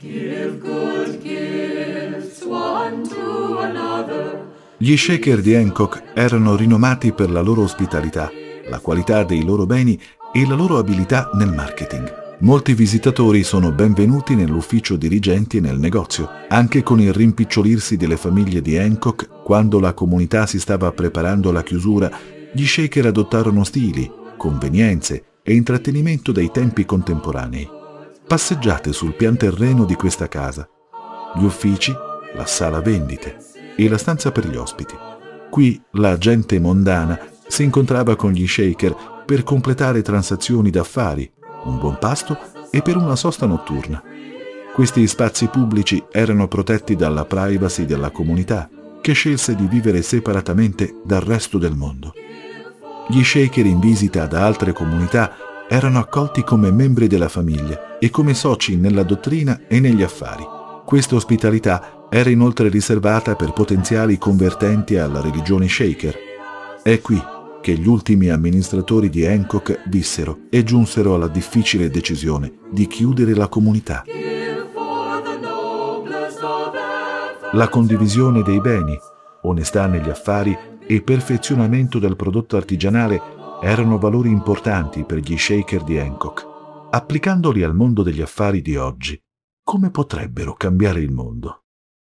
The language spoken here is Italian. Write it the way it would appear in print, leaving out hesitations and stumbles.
Give good gifts one to another. Gli shaker di Hancock erano rinomati per la loro ospitalità, la qualità dei loro beni e la loro abilità nel marketing. Molti visitatori sono benvenuti nell'ufficio dirigenti e nel negozio, anche con il rimpicciolirsi delle famiglie di Hancock. Quando la comunità si stava preparando alla chiusura, gli shaker adottarono stili, convenienze e intrattenimento dei tempi contemporanei. Passeggiate sul pian terreno di questa casa, gli uffici, la sala vendite e la stanza per gli ospiti. Qui la gente mondana si incontrava con gli shaker per completare transazioni d'affari, un buon pasto e per una sosta notturna. Questi spazi pubblici erano protetti dalla privacy della comunità, che scelse di vivere separatamente dal resto del mondo. Gli shaker in visita da altre comunità erano accolti come membri della famiglia e come soci nella dottrina e negli affari. Questa ospitalità era inoltre riservata per potenziali convertenti alla religione shaker. È qui che gli ultimi amministratori di Hancock vissero e giunsero alla difficile decisione di chiudere la comunità. La condivisione dei beni, onestà negli affari e perfezionamento del prodotto artigianale erano valori importanti per gli shaker di Hancock. Applicandoli al mondo degli affari di oggi, come potrebbero cambiare il mondo?